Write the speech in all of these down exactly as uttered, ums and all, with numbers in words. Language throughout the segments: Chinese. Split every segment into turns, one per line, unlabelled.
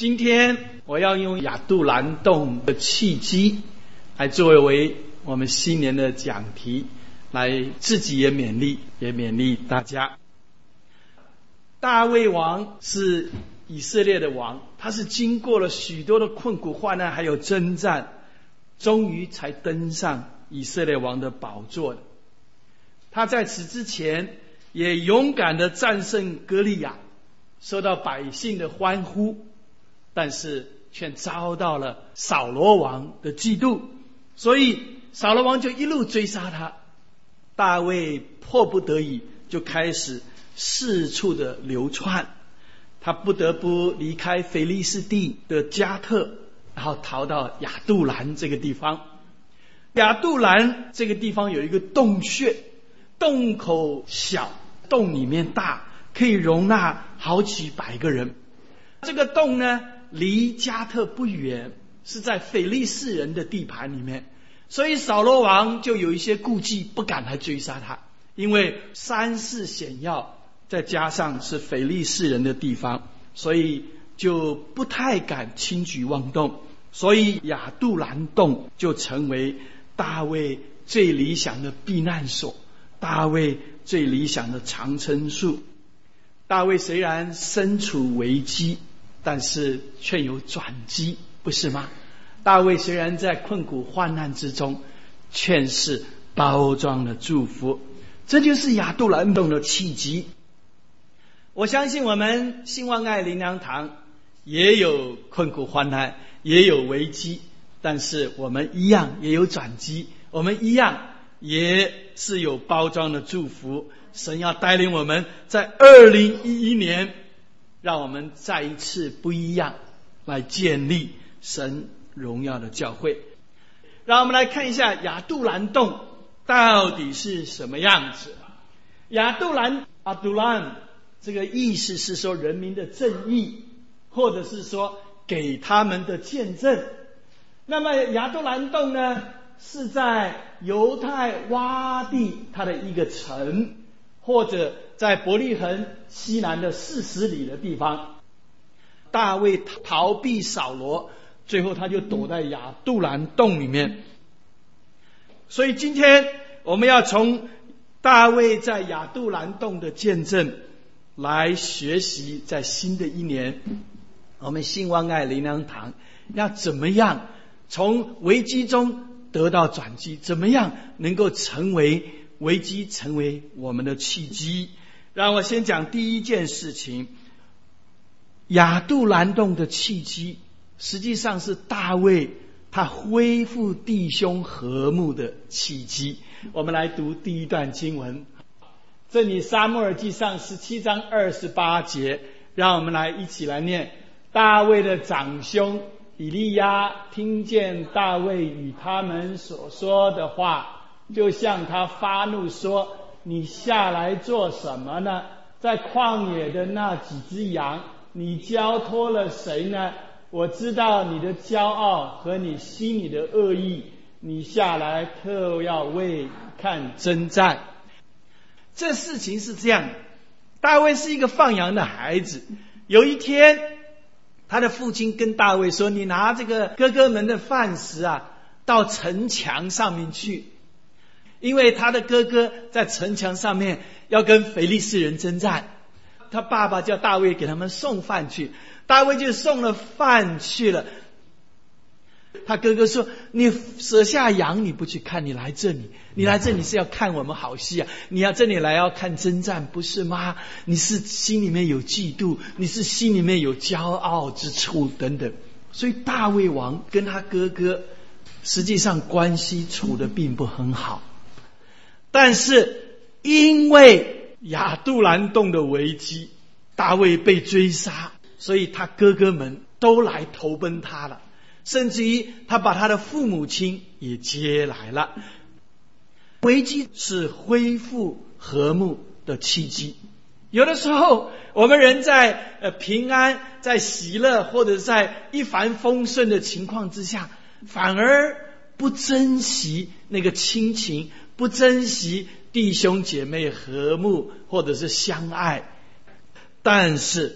今天我要用亚杜兰洞的契机来作为我们新年的讲题，来自己也勉励，也勉励大家。大卫王是以色列的王，他是经过了许多的困苦患难还有征战，终于才登上以色列王的宝座的。他在此之前也勇敢地战胜歌利亚，受到百姓的欢呼，但是却遭到了扫罗王的嫉妒，所以扫罗王就一路追杀他。大卫迫不得已就开始四处的流窜，他不得不离开腓利士地的加特，然后逃到亚杜兰这个地方。亚杜兰这个地方有一个洞穴，洞口小，洞里面大，可以容纳好几百个人。这个洞呢，离加特不远，是在腓利士人的地盘里面，所以扫罗王就有一些顾忌，不敢来追杀他，因为山势险要，再加上是腓利士人的地方，所以就不太敢轻举妄动。所以亚杜兰洞就成为大卫最理想的避难所，大卫最理想的藏身处。大卫虽然身处危机，但是却有转机，不是吗？大卫虽然在困苦患难之中，却是包装了祝福。这就是亚杜兰洞的契机。我相信我们兴旺爱灵粮堂也有困苦患难，也有危机，但是我们一样也有转机，我们一样也是有包装的祝福。神要带领我们在二零一一年，让我们再一次不一样，来建立神荣耀的教会。让我们来看一下亚杜兰洞到底是什么样子。亚杜兰阿杜兰这个意思是说人民的正义，或者是说给他们的见证。那么亚杜兰洞呢，是在犹太洼地它的一个城，或者在伯利恒西南的四十里的地方。大卫逃避扫罗，最后他就躲在亚杜兰洞里面。所以今天我们要从大卫在亚杜兰洞的见证来学习，在新的一年我们兴旺爱灵粮堂要怎么样从危机中得到转机，怎么样能够成为危机成为我们的契机。让我先讲第一件事情，亚杜兰洞的契机实际上是大卫他恢复弟兄和睦的契机。我们来读第一段经文，这里撒母耳记上十七章二十八节，让我们来一起来念。大卫的长兄以利亚听见大卫与他们所说的话，就向他发怒说，你下来做什么呢？在旷野的那几只羊，你交托了谁呢？我知道你的骄傲和你心里的恶意，你下来特要为看征战。这事情是这样的，大卫是一个放羊的孩子，有一天他的父亲跟大卫说，你拿这个哥哥们的饭食啊到城墙上面去，因为他的哥哥在城墙上面要跟腓利士人征战，他爸爸叫大卫给他们送饭去，大卫就送了饭去了。他哥哥说，你舍下羊你不去看，你来这里，你来这里是要看我们好戏啊，你要这里来要看征战不是吗？你是心里面有嫉妒，你是心里面有骄傲之处等等。所以大卫王跟他哥哥实际上关系处得并不很好，但是因为亚杜兰洞的危机，大卫被追杀，所以他哥哥们都来投奔他了，甚至于他把他的父母亲也接来了。危机是恢复和睦的契机。有的时候我们人在呃平安，在喜乐，或者在一帆风顺的情况之下，反而不珍惜那个亲情，不珍惜弟兄姐妹和睦或者是相爱。但是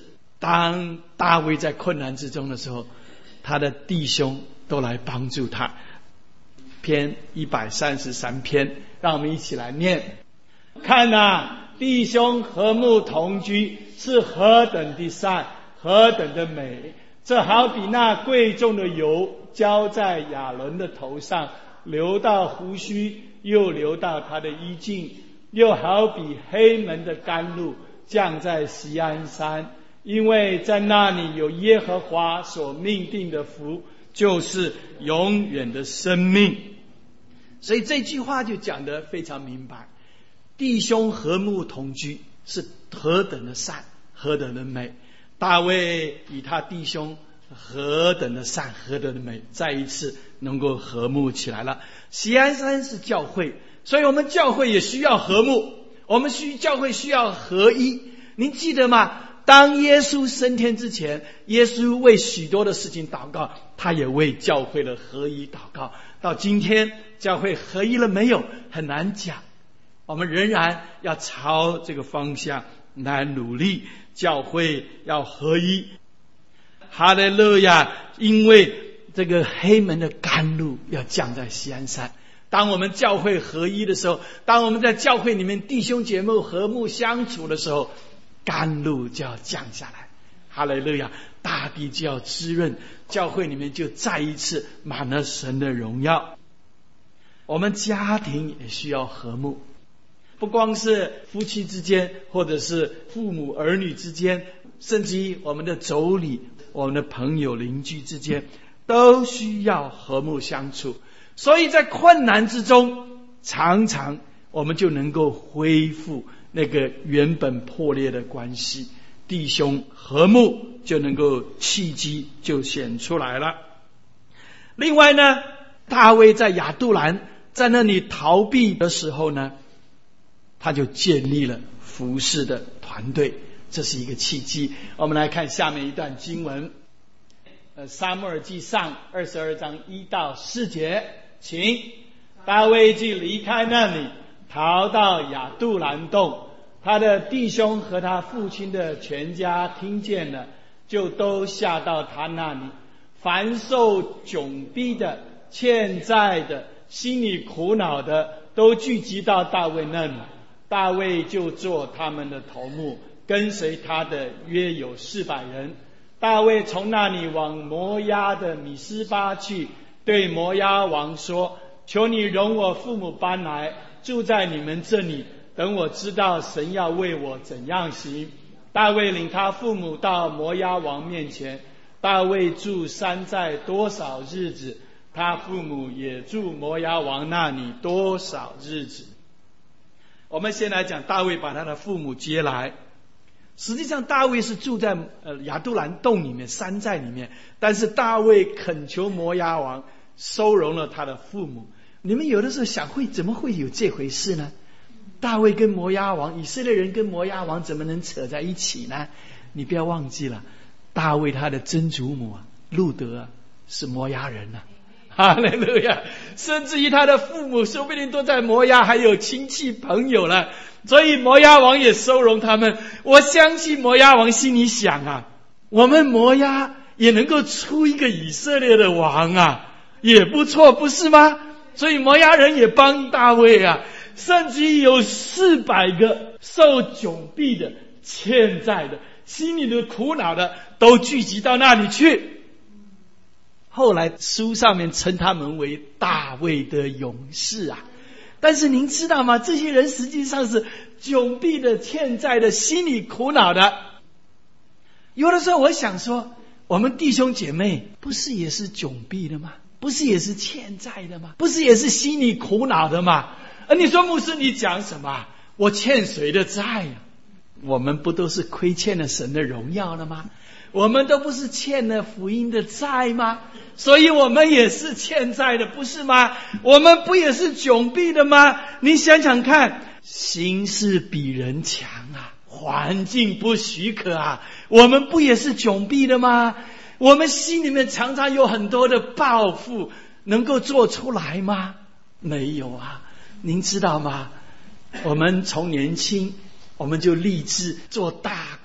当大卫在困难之中的时候，他的弟兄都来帮助他。篇一百三十三篇，让我们一起来念。看啊，弟兄和睦同居，是何等的善，何等的美！这好比那贵重的油浇在亚伦的头上，流到胡须，又流到他的衣襟，又好比黑门的甘露降在锡安山，因为在那里有耶和华所命定的福，就是永远的生命。所以这句话就讲得非常明白，弟兄和睦同居是何等的善，何等的美。大卫与他弟兄何等的善，何等的美，再一次能够和睦起来了。锡安山是教会，所以我们教会也需要和睦，我们需教会需要合一。您记得吗？当耶稣升天之前，耶稣为许多的事情祷告，他也为教会的合一祷告。到今天教会合一了没有？很难讲，我们仍然要朝这个方向来努力，教会要合一。哈利路亚！因为这个黑门的甘露要降在锡安山。当我们教会合一的时候，当我们在教会里面弟兄姐妹和睦相处的时候，甘露就要降下来。哈利路亚！大地就要滋润，教会里面就再一次满了神的荣耀。我们家庭也需要和睦，不光是夫妻之间，或者是父母儿女之间，甚至于我们的妯娌、我们的朋友邻居之间，都需要和睦相处。所以在困难之中，常常我们就能够恢复那个原本破裂的关系，弟兄和睦就能够契机就显出来了。另外呢，大卫在亚杜兰在那里逃避的时候呢，他就建立了服侍的团队，这是一个契机。我们来看下面一段经文，呃，撒母耳记上二十二章一到四节，请。大卫就离开那里，逃到亚杜兰洞。他的弟兄和他父亲的全家听见了，就都下到他那里。凡受窘逼的、欠债的、心里苦恼的，都聚集到大卫那里。大卫就做他们的头目，跟随他的约有四百人。大卫从那里往摩押的米斯巴去，对摩押王说：求你容我父母搬来，住在你们这里，等我知道神要为我怎样行。大卫领他父母到摩押王面前。大卫住山寨多少日子，他父母也住摩押王那里多少日子。我们先来讲大卫把他的父母接来。实际上大卫是住在呃亚杜兰洞里面，山寨里面，但是大卫恳求摩押王收容了他的父母。你们有的时候想，会怎么会有这回事呢？大卫跟摩押王，以色列人跟摩押王怎么能扯在一起呢？你不要忘记了，大卫他的曾祖母啊，路德啊，是摩押人啊。哈利路亚！甚至于他的父母说不定都在摩押，还有亲戚朋友了，所以摩押王也收容他们。我相信摩押王心里想啊，我们摩押也能够出一个以色列的王啊，也不错，不是吗？所以摩押人也帮大卫啊，甚至于有四百个受窘逼的、欠债的、心里的苦恼的，都聚集到那里去。后来书上面称他们为大卫的勇士啊。但是您知道吗？这些人实际上是窘逼的、欠债的、心里苦恼的。有的时候我想说，我们弟兄姐妹不是也是窘逼的吗？不是也是欠债的吗？不是也是心里苦恼的吗？而你说牧师你讲什么？我欠谁的债啊？我们不都是亏欠了神的荣耀了吗？我们都不是欠了福音的债吗？所以我们也是欠债的，不是吗？我们不也是窘逼的吗？你想想看，形势比人强啊，环境不许可啊，我们不也是窘逼的吗？我们心里面常常有很多的抱负，能够做出来吗？没有啊。您知道吗？我们从年轻我们就立志做大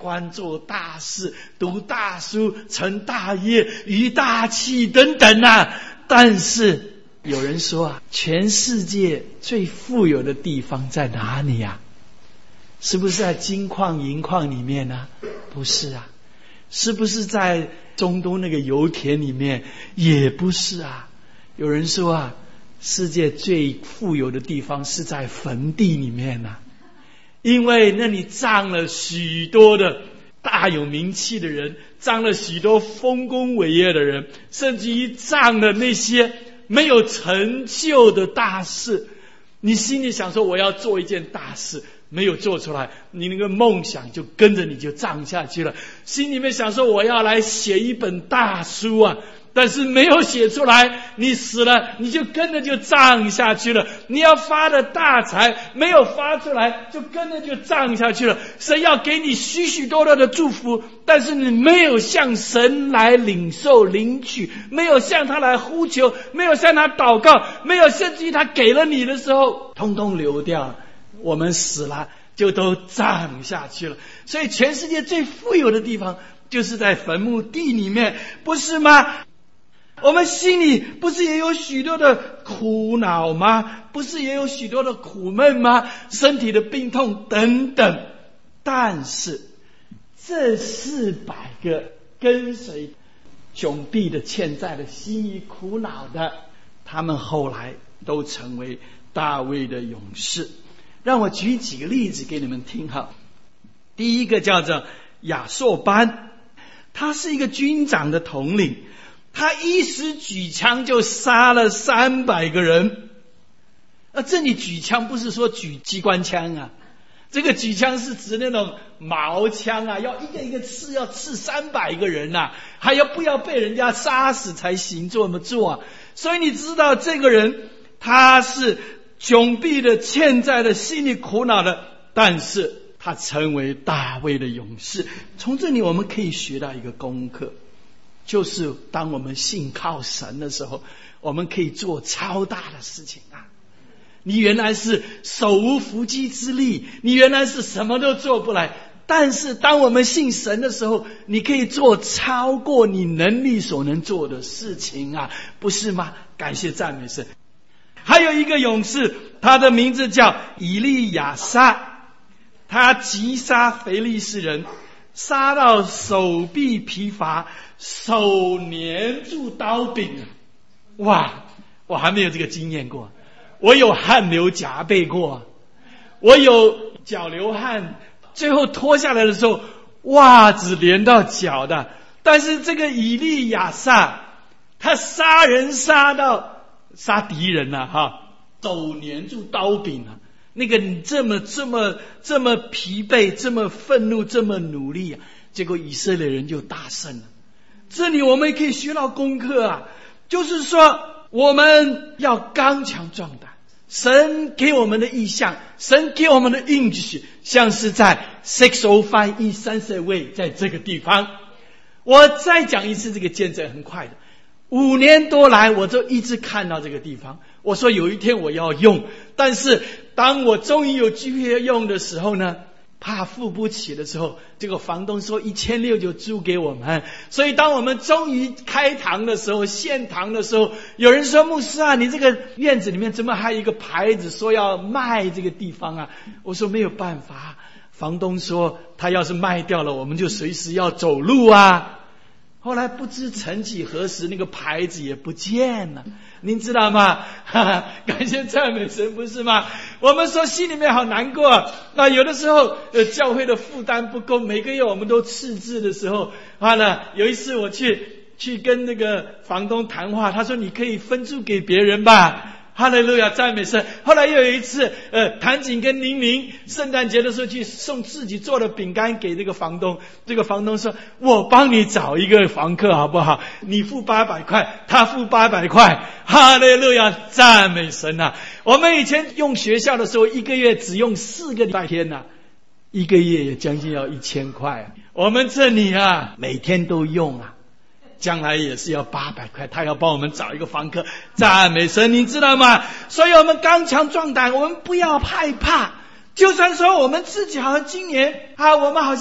官，做大事，读大书，成大业，于大器等等啊。但是有人说啊，全世界最富有的地方在哪里啊？是不是在金矿银矿里面呢？不是啊。是不是在中东那个油田里面？也不是啊。有人说啊，世界最富有的地方是在坟地里面啊，因为那里葬了许多的大有名气的人，葬了许多丰功伟业的人，甚至于葬了那些没有成就的大事。你心里想说我要做一件大事，没有做出来，你那个梦想就跟着你就葬下去了。心里面想说我要来写一本大书啊，但是没有写出来，你死了你就跟着就葬下去了。你要发的大财没有发出来，就跟着就葬下去了。神要给你许许多多的祝福，但是你没有向神来领受领取，没有向他来呼求，没有向他祷告，没有甚至于他给了你的时候通通流掉了，我们死了就都葬下去了。所以全世界最富有的地方就是在坟墓地里面，不是吗？我们心里不是也有许多的苦恼吗？不是也有许多的苦闷吗？身体的病痛等等。但是这四百个跟随窘逼的欠债的心里苦恼的，他们后来都成为大卫的勇士。让我举几个例子给你们听哈。第一个叫做亚硕班，他是一个军长的统领，他一时举枪就杀了三百个人。啊，这里举枪不是说举机关枪啊，这个举枪是指那种毛枪啊，要一个一个刺，要刺三百个人啊，还要不要被人家杀死才行这么做啊。所以你知道这个人他是窘逼的欠债的心里苦恼的，但是他成为大卫的勇士。从这里我们可以学到一个功课，就是当我们信靠神的时候，我们可以做超大的事情啊。你原来是手无缚鸡之力，你原来是什么都做不来，但是当我们信神的时候，你可以做超过你能力所能做的事情啊，不是吗？感谢赞美神。还有一个勇士，他的名字叫以利亚撒，他击杀非利士人，杀到手臂疲乏，手粘住刀柄。哇，我还没有这个经验过。我有汗流浃背过，我有脚流汗，最后脱下来的时候袜子连到脚的。但是这个以利亚撒，他杀人杀到杀敌人啊哈，手粘住刀柄啊，那个你这么这么这么疲惫，这么愤怒，这么努力啊，结果以色列人就大胜了。这里我们也可以学到功课啊，就是说我们要刚强壮胆。神给我们的意象，神给我们的应许，像是在六零五 E 三十位在这个地方。我再讲一次这个见证，很快的，五年多来我就一直看到这个地方。我说有一天我要用，但是当我终于有机会用的时候呢，怕付不起的时候，这个房东说一千六就租给我们。所以当我们终于开堂的时候，献堂的时候，有人说牧师啊，你这个院子里面怎么还有一个牌子说要卖这个地方啊？我说没有办法，房东说他要是卖掉了，我们就随时要走路啊。后来不知曾几何时，那个牌子也不见了，您知道吗？哈哈，感谢赞美神，不是吗？我们说心里面好难过。那有的时候呃，教会的负担不够，每个月我们都赤字的时候啊呢，有一次我去去跟那个房东谈话，他说你可以分租给别人吧。哈利路亚，赞美神。后来又有一次呃，谭景跟玲玲圣诞节的时候去送自己做的饼干给这个房东，这个房东说我帮你找一个房客好不好，你付八百块，他付八百块。哈利路亚，赞美神啊。我们以前用学校的时候，一个月只用四个礼拜天啊，一个月也将近要一千块。我们这里啊每天都用啊，将来也是要八百块，他要帮我们找一个房客，赞美神，你知道吗？所以我们刚强壮胆，我们不要害怕。就算说我们自己好像今年啊，我们好像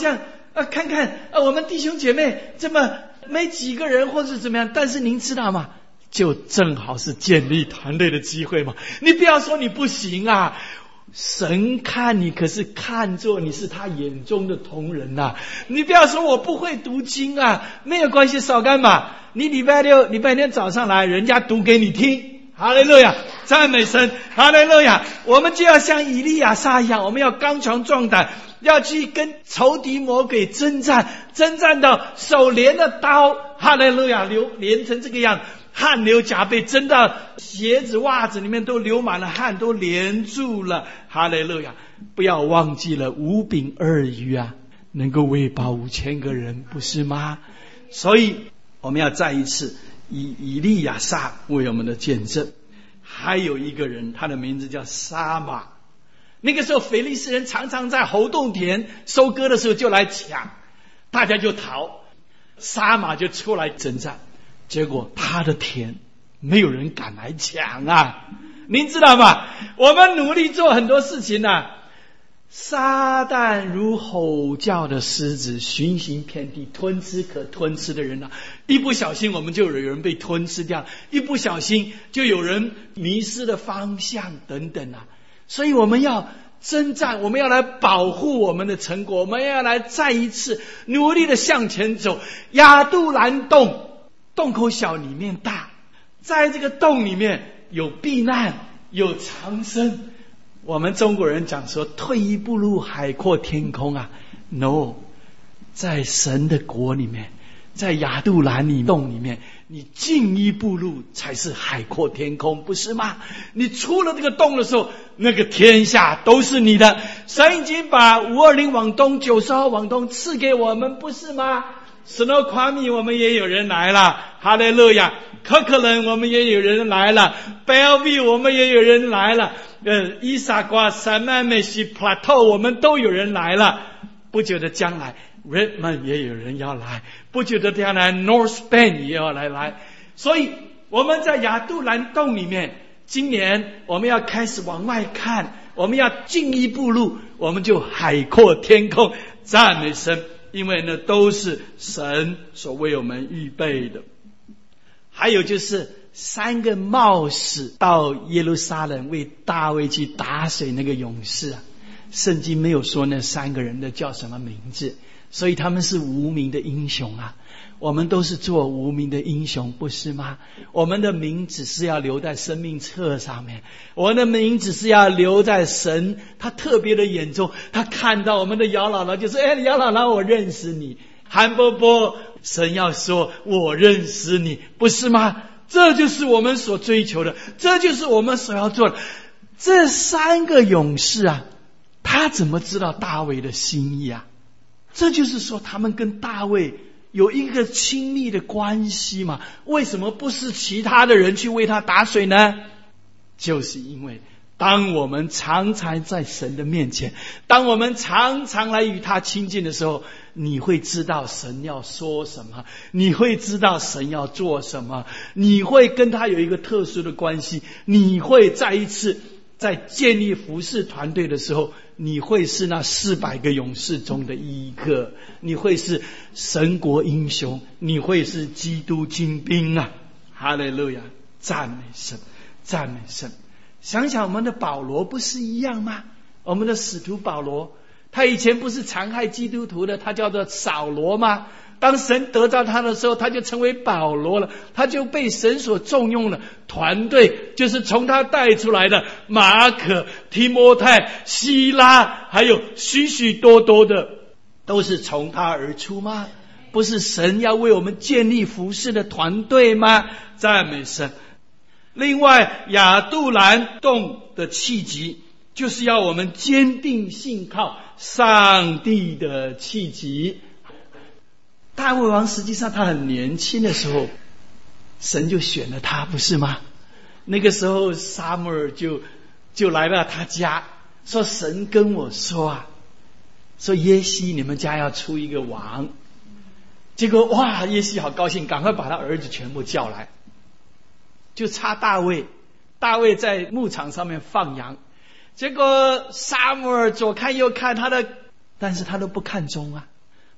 啊，看看啊，我们弟兄姐妹这么没几个人或是怎么样，但是您知道吗？就正好是建立团队的机会嘛。你不要说你不行啊，神看你可是看作你是他眼中的同人呐、啊。你不要说我不会读经啊，没有关系，少干嘛？你礼拜六、礼拜天早上来，人家读给你听。哈利路亚，赞美神，哈利路亚。我们就要像以利亚撒一样，我们要刚强壮胆，要去跟仇敌魔鬼征战，征战到手连着刀，哈利路亚，流连成这个样，汗流浃背，真到鞋子袜子里面都流满了汗，都连住了，哈利路亚。不要忘记了五饼二鱼啊，能够喂饱五千个人，不是吗？所以我们要再一次以以利亚撒为我们的见证。还有一个人，他的名字叫沙马。那个时候腓利斯人常常在侯洞田收割的时候就来抢，大家就逃，沙马就出来征战，结果他的田没有人敢来抢啊。您知道吗？我们努力做很多事情啊，撒旦如吼叫的狮子，巡行遍地，吞吃可吞吃的人啊，一不小心我们就有人被吞吃掉，一不小心就有人迷失了方向等等啊。所以我们要征战，我们要来保护我们的成果，我们要来再一次努力的向前走。亚杜兰洞，洞口小里面大，在这个洞里面有避难，有藏身。我们中国人讲说退一步路海阔天空啊 ，no， 在神的国里面，在亚杜兰里洞里面，你进一步路才是海阔天空，不是吗？你出了这个洞的时候，那个天下都是你的。神已经把五二零往东、九十号往东赐给我们，不是吗？ Snow Kwame 我们也有人来了，哈利路亚。可可伦我们也有人来了， Bellevue 我们也有人来了，呃，伊萨瓜、三曼美西、Plateau 我们都有人来了。不久的将来 Redmond 也有人要来，不久的将来 North Bend 也要来来。所以我们在亚杜兰洞里面，今年我们要开始往外看，我们要进一步路，我们就海阔天空，赞美神，因为呢都是神所为我们预备的。还有就是三个冒死到耶路撒冷为大卫去打水那个勇士啊，圣经没有说那三个人的叫什么名字，所以他们是无名的英雄啊。我们都是做无名的英雄，不是吗？我们的名字是要留在生命册上面，我们的名字是要留在神他特别的眼中，他看到我们的姚姥姥就说，哎，姚姥姥我认识你，韩伯伯，神要说我认识你，不是吗？这就是我们所追求的，这就是我们所要做的。这三个勇士啊，他怎么知道大卫的心意啊？这就是说他们跟大卫有一个亲密的关系嘛。为什么不是其他的人去为他打水呢？就是因为当我们常常在神的面前，当我们常常来与他亲近的时候，你会知道神要说什么，你会知道神要做什么，你会跟他有一个特殊的关系，你会再一次在建立服事团队的时候，你会是那四百个勇士中的一个，你会是神国英雄，你会是基督精兵啊！哈利路亚，赞美神，赞美神。想想我们的保罗不是一样吗？我们的使徒保罗，他以前不是残害基督徒的，他叫做扫罗吗？当神得到他的时候，他就成为保罗了，他就被神所重用了。团队就是从他带出来的马可、提摩太、希拉，还有许许多多的，都是从他而出吗？不是神要为我们建立服事的团队吗？赞美神。另外，亚杜兰洞的契机就是要我们坚定信靠上帝的契机。大卫王实际上他很年轻的时候，神就选了他，不是吗？那个时候撒母耳就就来到他家，说神跟我说啊，说耶西你们家要出一个王。结果哇，耶西好高兴，赶快把他儿子全部叫来，就差大卫。大卫在牧场上面放羊，结果撒母耳左看右看他的，但是他都不看中啊。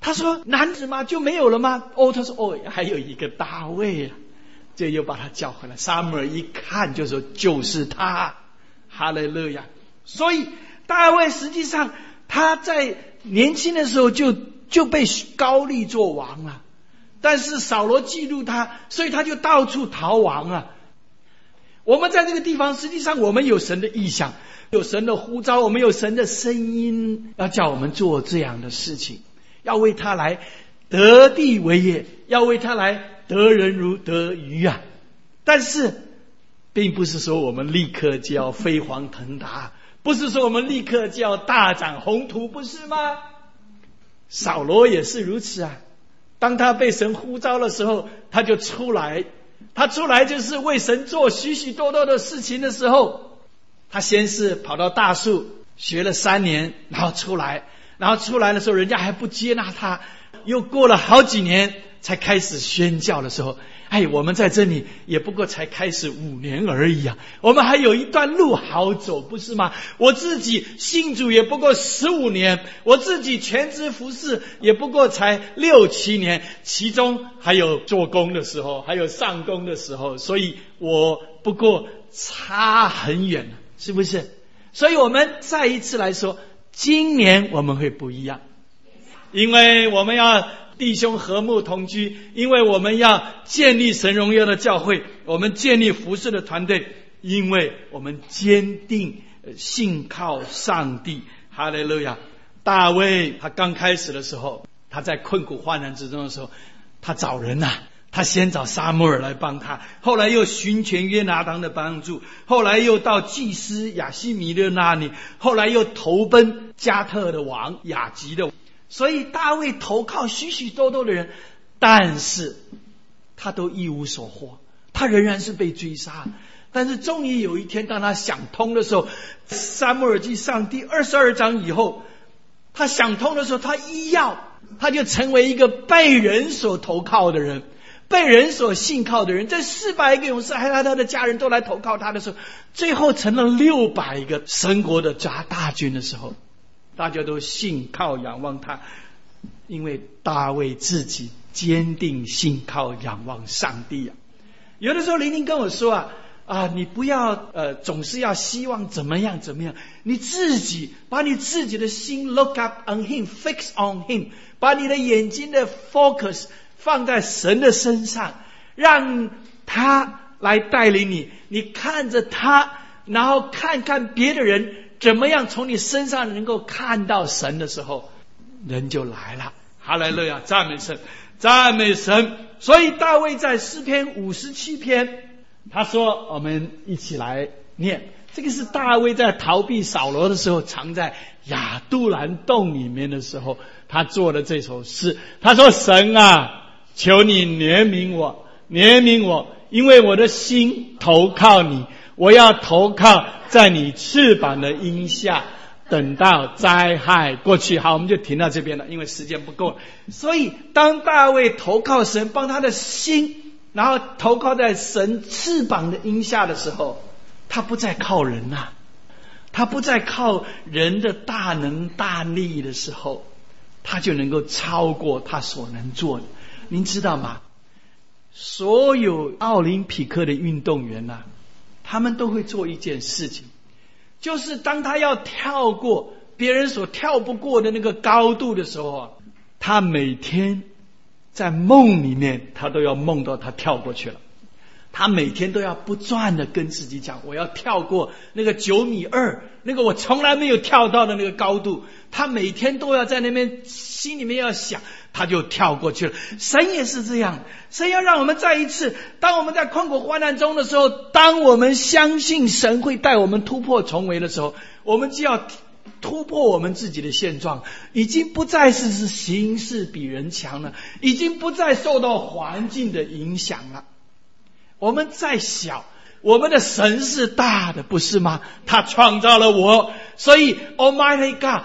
他说男子吗？就没有了吗？哦，他说哦，还有一个大卫啊，就又把他叫回来。撒母耳一看就说就是他，哈利路亚。所以大卫实际上他在年轻的时候就就被高立做王了，但是扫罗嫉妒他，所以他就到处逃亡啊。我们在这个地方，实际上我们有神的意象，有神的呼召，我们有神的声音，要叫我们做这样的事情，要为他来得地为业，要为他来得人如得鱼啊。但是并不是说我们立刻就要飞黄腾达，不是说我们立刻就要大展宏图，不是吗？扫罗也是如此啊。当他被神呼召的时候，他就出来，他出来就是为神做许许多多的事情的时候，他先是跑到大树学了三年，然后出来，然后出来的时候人家还不接纳他，又过了好几年才开始宣教的时候，哎，我们在这里也不过才开始五年而已啊，我们还有一段路好走，不是吗？我自己信主也不过十五年，我自己全职服侍也不过才六七年，其中还有做工的时候，还有上工的时候，所以我不过差很远，是不是？所以我们再一次来说，今年我们会不一样，因为我们要弟兄和睦同居，因为我们要建立神荣耀的教会，我们建立服事的团队，因为我们坚定信靠上帝。哈利路亚。大卫他刚开始的时候，他在困苦患难之中的时候，他找人啊，他先找撒母耳来帮他，后来又寻求约拿单的帮助，后来又到祭司亚希米勒那里，后来又投奔加特的王亚吉的。所以大卫投靠许许多多的人，但是他都一无所获，他仍然是被追杀。但是终于有一天当他想通的时候，撒母耳记上第二十二章以后，他想通的时候，他一要他就成为一个被人所投靠的人，被人所信靠的人。这四百个勇士还有他的家人都来投靠他的时候，最后成了六百个神国的大大军的时候，大家都信靠仰望他，因为大卫自己坚定信靠仰望上帝啊。有的时候灵灵跟我说啊啊，你不要呃总是要希望怎么样怎么样，你自己把你自己的心 look up on him, fix on him， 把你的眼睛的 focus 放在神的身上，让他来带领你，你看着他，然后看看别的人怎么样从你身上能够看到神的时候，人就来了。哈利路亚，赞美神，赞美神。所以大卫在诗篇五十七篇，他说，我们一起来念，这个是大卫在逃避扫罗的时候，藏在亚杜兰洞里面的时候，他做的这首诗。他说，神啊，求你怜悯我，怜悯我，因为我的心投靠你，我要投靠在你翅膀的荫下，等到灾害过去。好，我们就停到这边了，因为时间不够。所以当大卫投靠神，帮他的心，然后投靠在神翅膀的荫下的时候，他不再靠人啊，他不再靠人的大能大力的时候，他就能够超过他所能做的。您知道吗？所有奥林匹克的运动员啊，他们都会做一件事情，就是当他要跳过别人所跳不过的那个高度的时候啊，他每天在梦里面，他都要梦到他跳过去了。他每天都要不断的跟自己讲，我要跳过那个九米二，那个我从来没有跳到的那个高度。他每天都要在那边心里面要想，他就跳过去了。神也是这样，神要让我们再一次，当我们在困苦患难中的时候，当我们相信神会带我们突破重围的时候，我们就要突破我们自己的现状，已经不再是是形势比人强了，已经不再受到环境的影响了。我们再小，我们的神是大的，不是吗？他创造了我，所以 Almighty God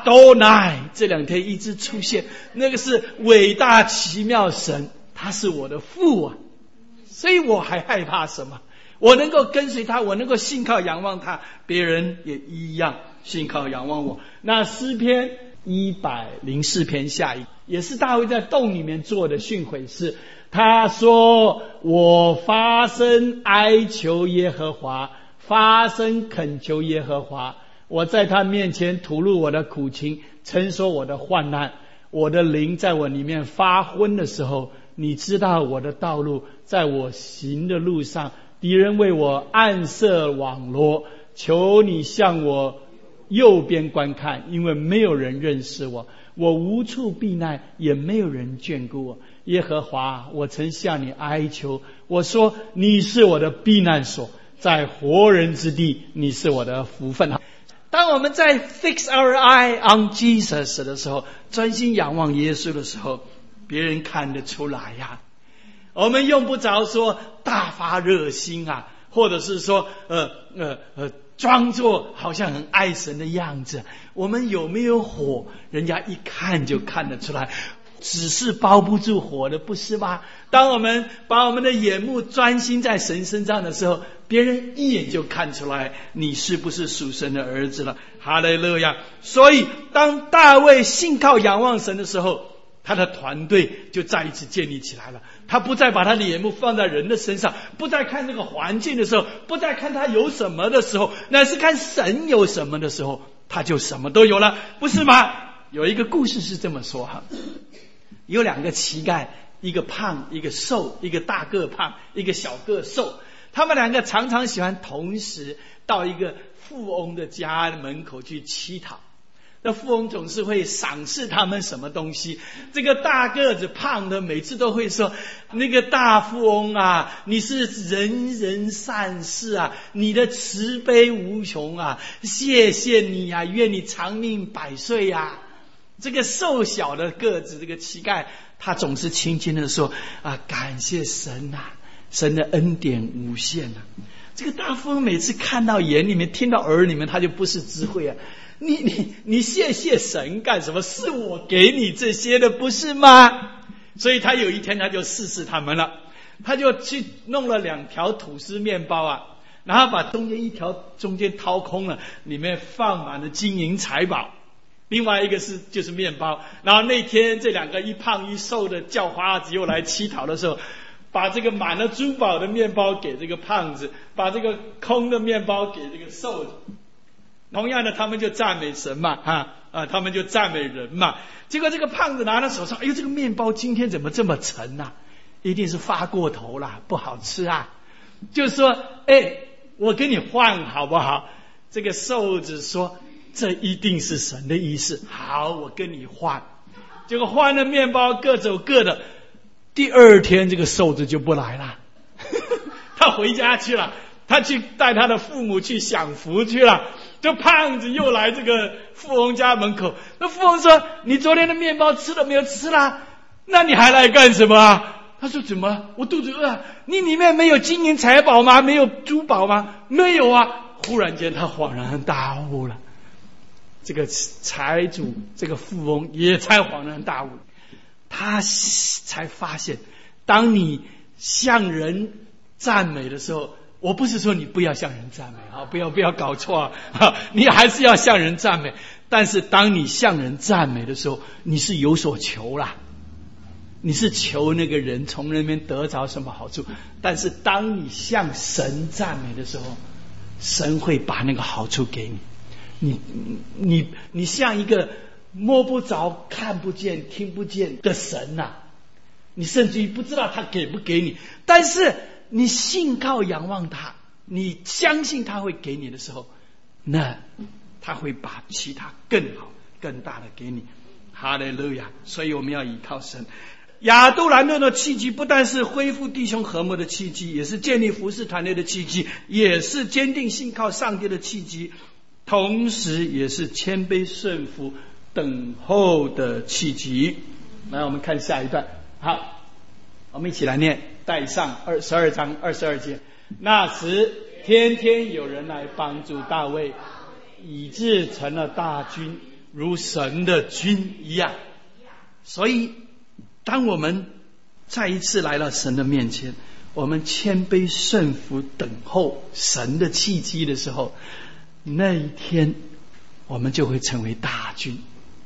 Adonai 这两天一直出现，那个是伟大奇妙神，他是我的父啊，所以我还害怕什么？我能够跟随他，我能够信靠仰望他，别人也一样信靠仰望我。那诗篇一百零四篇下一，也是大卫在洞里面做的训诲诗。他说：我发声哀求耶和华，发声恳求耶和华，我在他面前吐露我的苦情，陈说我的患难。我的灵在我里面发昏的时候，你知道我的道路，在我行的路上，敌人为我暗设网罗。求你向我右边观看，因为没有人认识我，我无处避难，也没有人眷顾我。耶和华，我曾向你哀求，我说你是我的避难所，在活人之地，你是我的福分。当我们在 fix our eye on Jesus 的时候，专心仰望耶稣的时候，别人看得出来呀、啊。我们用不着说大发热心啊，或者是说呃呃呃装作好像很爱神的样子。我们有没有火，人家一看就看得出来。只是包不住火的，不是吗？当我们把我们的眼目专心在神身上的时候，别人一眼就看出来你是不是属神的儿子了。哈利路亚！所以当大卫信靠仰望神的时候，他的团队就再一次建立起来了。他不再把他的眼目放在人的身上，不再看这个环境的时候，不再看他有什么的时候，乃是看神有什么的时候，他就什么都有了，不是吗？有一个故事是这么说哈，有两个乞丐，一个胖一个瘦，一个大个胖一个小个瘦，他们两个常常喜欢同时到一个富翁的家门口去乞讨。那富翁总是会赏识他们什么东西，这个大个子胖的每次都会说，那个大富翁啊，你是人人善事啊，你的慈悲无穷啊，谢谢你啊，愿你长命百岁啊。这个瘦小的个子这个乞丐，他总是轻轻的说啊，感谢神啊，神的恩典无限啊。这个大富翁每次看到眼里面听到耳里面，他就不是智慧啊，你你你谢谢神干什么？是我给你这些的，不是吗？所以他有一天他就试试他们了，他就去弄了两条吐司面包啊，然后把中间一条中间掏空了，里面放满了金银财宝。另外一个是就是面包，然后那天这两个一胖一瘦的叫花子又来乞讨的时候，把这个满了珠宝的面包给这个胖子，把这个空的面包给这个瘦子。同样的，他们就赞美神嘛，啊啊，他们就赞美人嘛。结果这个胖子拿到手上，哎呦，这个面包今天怎么这么沉啊？一定是发过头了，不好吃啊。就说，哎，我跟你换好不好？这个瘦子说，这一定是神的意思。好，我跟你换。结果换了面包，各走各的。第二天，这个瘦子就不来了，他回家去了。他去带他的父母去享福去了，这胖子又来这个富翁家门口。那富翁说：“你昨天的面包吃了没有？吃了，那你还来干什么啊？”他说：“怎么？我肚子饿啊！你里面没有金银财宝吗？没有珠宝吗？没有啊！”忽然间，他恍然大悟了。这个财主，这个富翁也才恍然大悟，他才发现，当你向人赞美的时候。我不是说你不要向人赞美啊，不要不要搞错啊，你还是要向人赞美。但是当你向人赞美的时候，你是有所求啦，你是求那个人从那边得着什么好处。但是当你向神赞美的时候，神会把那个好处给你。你你你像一个摸不着、看不见、听不见的神呐、啊，你甚至于不知道他给不给你，但是。你信靠仰望他，你相信他会给你的时候，那他会把其他更好更大的给你。哈利路亚！所以我们要依靠神。亚杜兰洞的契机不但是恢复弟兄和睦的契机，也是建立服事团队的契机，也是坚定信靠上帝的契机，同时也是谦卑顺服等候的契机。来，我们看下一段。好，我们一起来念。带上二十二章二十二节，那时天天有人来帮助大卫，以致成了大军，如神的军一样。所以当我们再一次来到神的面前，我们谦卑顺服等候神的契机的时候，那一天我们就会成为大军。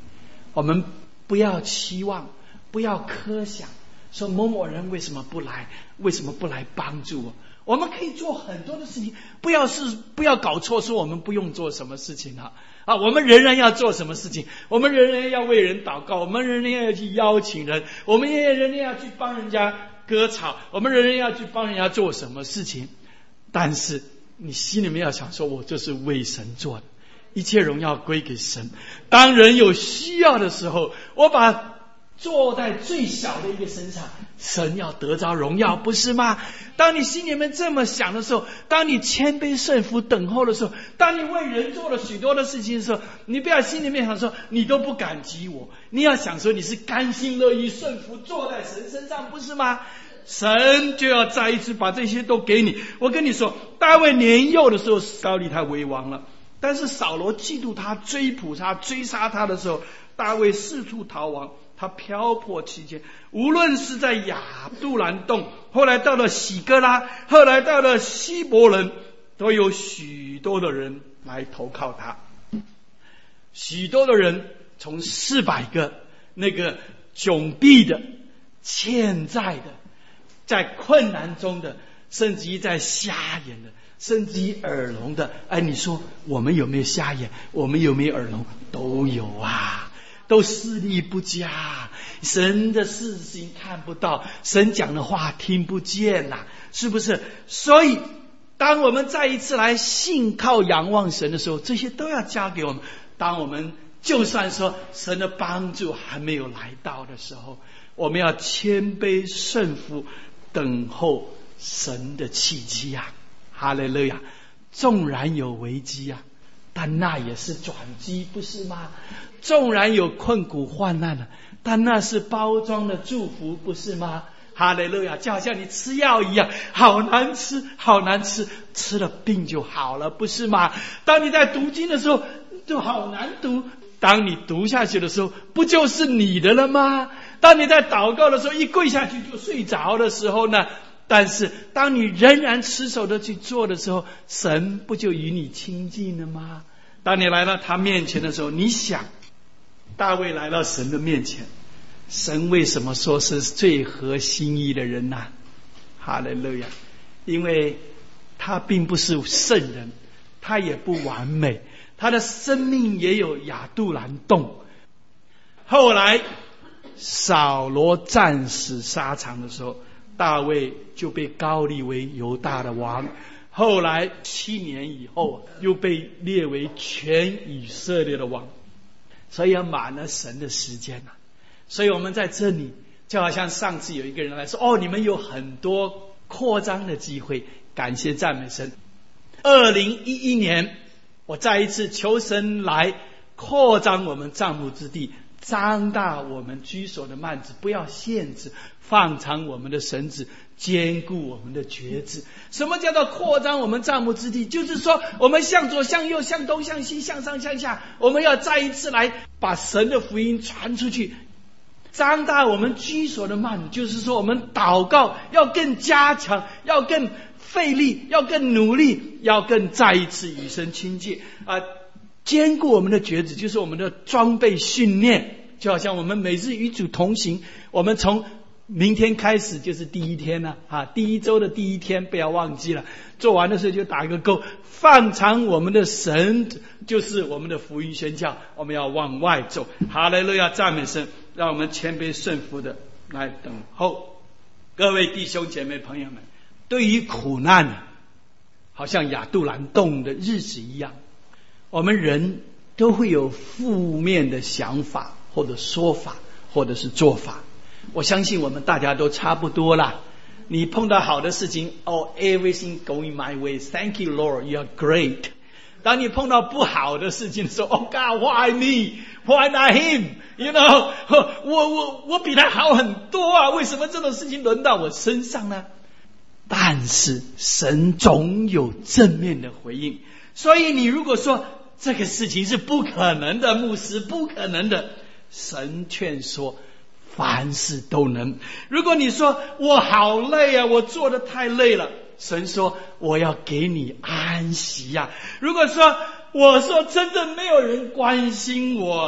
我们不要期望，不要苛想，说某某人为什么不来，为什么不来帮助我。我们可以做很多的事情，不要是不要搞错，说我们不用做什么事情啊！啊，我们仍然要做什么事情？我们仍然要为人祷告，我们仍然要去邀请人，我们也仍然要去帮人家割草，我们仍然要去帮人家做什么事情。但是你心里面要想说，我这是为神做的，一切荣耀归给神。当人有需要的时候，我把坐在最小的一个身上，神要得着荣耀，不是吗？当你心里面这么想的时候，当你谦卑顺服等候的时候，当你为人做了许多的事情的时候，你不要心里面想说你都不感激我，你要想说你是甘心乐意顺服坐在神身上，不是吗？神就要再一次把这些都给你。我跟你说，大卫年幼的时候膏立他为王了，但是扫罗嫉妒他，追捕他，追杀他的时候，大卫四处逃亡，他漂泊期间，无论是在亚杜兰洞，后来到了喜哥拉，后来到了希伯伦，都有许多的人来投靠他。许多的人，从四百个那个窘逼的、欠债的、在困难中的，甚至于在瞎眼的，甚至于耳聋的。哎，你说我们有没有瞎眼？我们有没有耳聋？都有啊。都视力不佳，神的事情看不到，神讲的话听不见呐、啊，是不是？所以当我们再一次来信靠仰望神的时候，这些都要加给我们。当我们就算说神的帮助还没有来到的时候，我们要谦卑顺服，等候神的契机啊！哈利路亚！纵然有危机啊，但那也是转机，不是吗？纵然有困苦患难了，但那是包装的祝福，不是吗？哈利路亚！就好像你吃药一样，好难吃，好难吃，吃了病就好了，不是吗？当你在读经的时候，就好难读，当你读下去的时候，不就是你的了吗？当你在祷告的时候，一跪下去就睡着的时候呢？但是当你仍然持守的去做的时候，神不就与你亲近了吗？当你来到他面前的时候，你想大卫来到神的面前，神为什么说是最合心意的人呢、啊？哈利路亚！因为他并不是圣人，他也不完美，他的生命也有亚杜兰洞。后来扫罗战死沙场的时候，大卫就被膏立为犹大的王。后来七年以后，又被列为全以色列的王。所以要满了神的时间啊！所以我们在这里，就好像上次有一个人来说：“哦，你们有很多扩张的机会。”感谢赞美神。二零一一年，我再一次求神来扩张我们帐幕之地，张大我们居所的幔子，不要限制，放长我们的绳子，坚固我们的橛子。什么叫做扩张我们帐幕之地？就是说我们向左向右向东向西向上向下，我们要再一次来把神的福音传出去，张大我们居所的幔子。就是说我们祷告要更加强，要更费力，要更努力，要更再一次与神亲近啊！坚固我们的橛子，就是我们的装备训练。就好像我们每日与主同行，我们从明天开始就是第一天了啊！第一周的第一天，不要忘记了，做完的时候就打个勾。放长我们的绳，就是我们的福音宣教，我们要往外走。哈利路亚，赞美神！让我们谦卑顺服的来等候。各位弟兄姐妹朋友们，对于苦难，好像亚杜兰洞的日子一样，我们人都会有负面的想法或者说法或者是做法。我相信我们大家都差不多啦。你碰到好的事情，哦 everything going my way, thank you Lord, you are great。 当你碰到不好的事情的时候， Oh God, why me, why not him, you know， 我我我比他好很多啊，为什么这种事情轮到我身上呢？但是神总有正面的回应。所以你如果说这个事情是不可能的，牧师不可能的，神劝说凡事都能。如果你说我好累啊，我做得太累了，神说我要给你安息啊。如果说我说真的没有人关心我，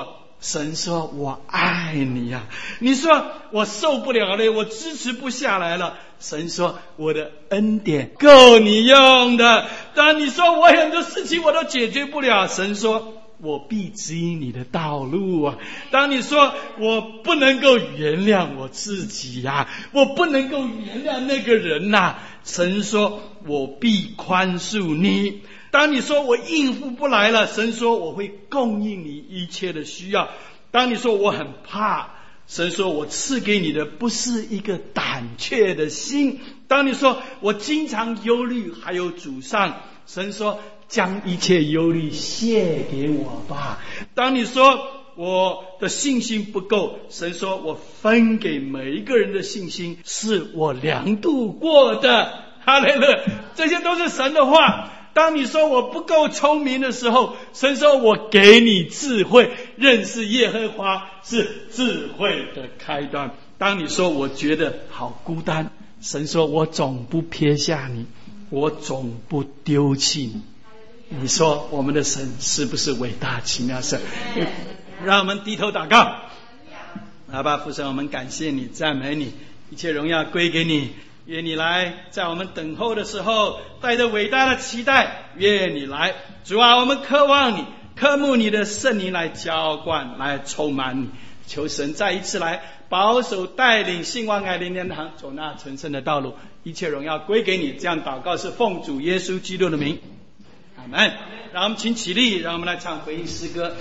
神说我爱你呀、啊。你说我受不了了，我支持不下来了，神说我的恩典够你用的。当你说我很多事情我都解决不了，神说我必指引你的道路啊。当你说我不能够原谅我自己呀、啊，我不能够原谅那个人呐、啊，神说我必宽恕你。当你说我应付不来了，神说我会供应你一切的需要。当你说我很怕，神说我赐给你的不是一个胆怯的心。当你说我经常忧虑还有沮丧，神说将一切忧虑卸给我吧。当你说我的信心不够，神说我分给每一个人的信心是我量度过的。哈利路亚，这些都是神的话。当你说我不够聪明的时候，神说我给你智慧，认识耶和华是智慧的开端。当你说我觉得好孤单，神说我总不撇下你，我总不丢弃你。你说我们的神是不是伟大奇妙神？让我们低头祷告。阿爸父神，我们感谢你，赞美你，一切荣耀归给你。愿你来，在我们等候的时候带着伟大的期待，愿你来。主啊，我们渴望你，渴慕你的圣灵来浇灌，来充满你。求神再一次来保守带领信望爱灵粮堂走那成圣的道路，一切荣耀归给你。这样祷告是奉主耶稣基督的名，阿们。让我们请起立，让我们来唱回应诗歌。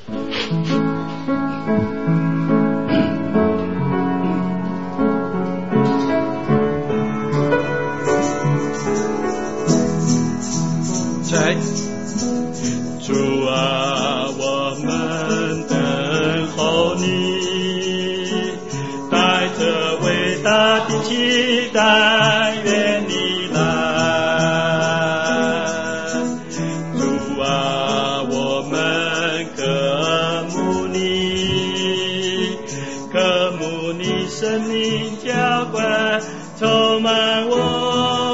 主啊，我们等候你，带着伟大的期待，愿你来。主啊，我们渴慕你，渴慕你生命浇灌，充满我。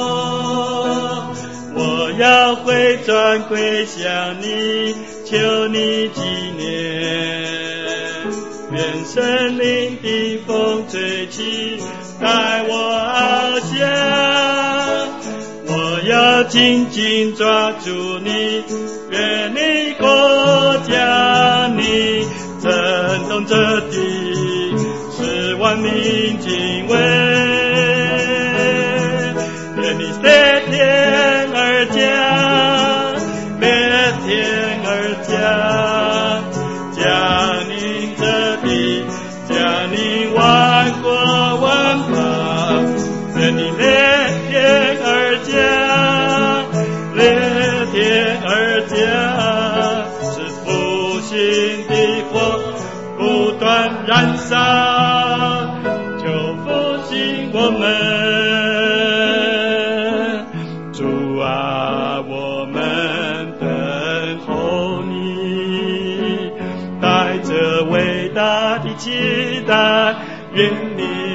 要回转归向你，求你纪念。愿圣灵的风吹起，带我翱翔。我要紧紧抓住你，愿你国降临，震动这地，使万民敬畏。愿你在天而降，裂天而降，降临这地，降临万国万邦。愿你裂天而降，裂天而降，使复兴的火不断燃烧，就复兴我们。期待愿你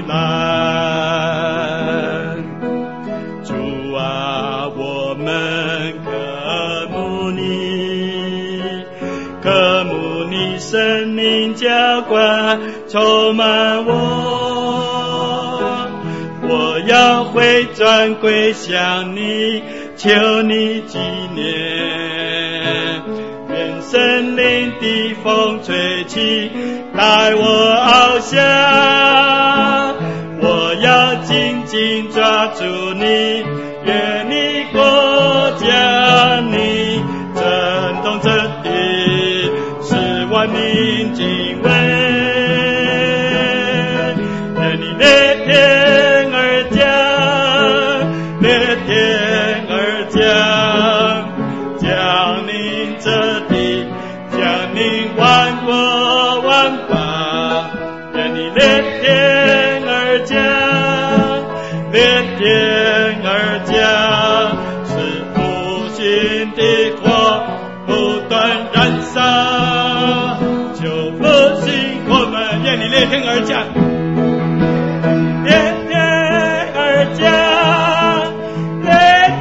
来，主啊，我们渴慕你，渴慕你生命浇灌，充满我。我要回转归向你，求你纪念。愿圣灵的风吹起，带我翱翔。我要紧紧抓住你，愿你国降临，震动这地，使万民敬畏。愿你裂天而降，裂天而降，降临这地，降临万国万邦。愿你裂天而降，裂天而降，使复兴的火不断燃烧，就复兴我们。愿你裂天而降，裂天而降，裂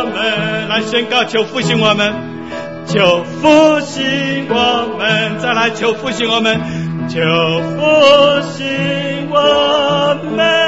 们，来宣告求复兴我们，求复兴我们，再来求复兴我们，求复兴我们。